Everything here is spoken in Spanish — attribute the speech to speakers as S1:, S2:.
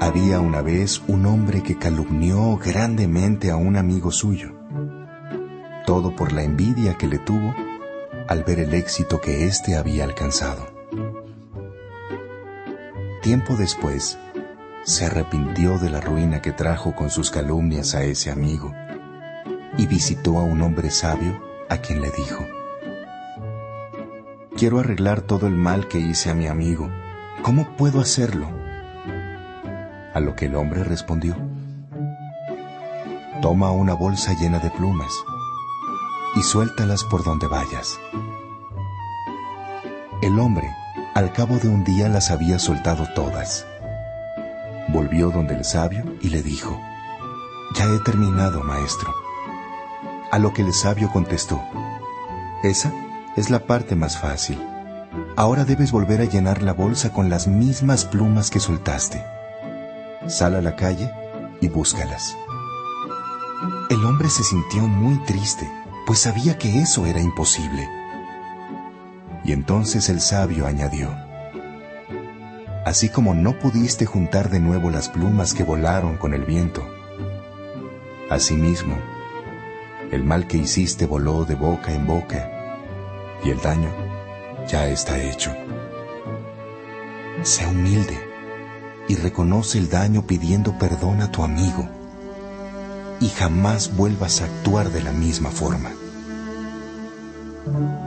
S1: Había una vez un hombre que calumnió grandemente a un amigo suyo, todo por la envidia que le tuvo al ver el éxito que éste había alcanzado. Tiempo después, se arrepintió de la ruina que trajo con sus calumnias a ese amigo y visitó a un hombre sabio a quien le dijo: «Quiero arreglar todo el mal que hice a mi amigo. ¿Cómo puedo hacerlo?». A lo que el hombre respondió: «Toma una bolsa llena de plumas y suéltalas por donde vayas». El hombre, al cabo de un día, las había soltado todas. Volvió donde el sabio y le dijo: «Ya he terminado, maestro». A lo que el sabio contestó: «Esa es la parte más fácil. Ahora debes volver a llenar la bolsa con las mismas plumas que soltaste. Sal a la calle y búscalas». El hombre se sintió muy triste, pues sabía que eso era imposible. Y entonces el sabio añadió: «Así como no pudiste juntar de nuevo las plumas que volaron con el viento, asimismo, el mal que hiciste voló de boca en boca, y el daño ya está hecho. Sé humilde y reconoce el daño pidiendo perdón a tu amigo, y jamás vuelvas a actuar de la misma forma».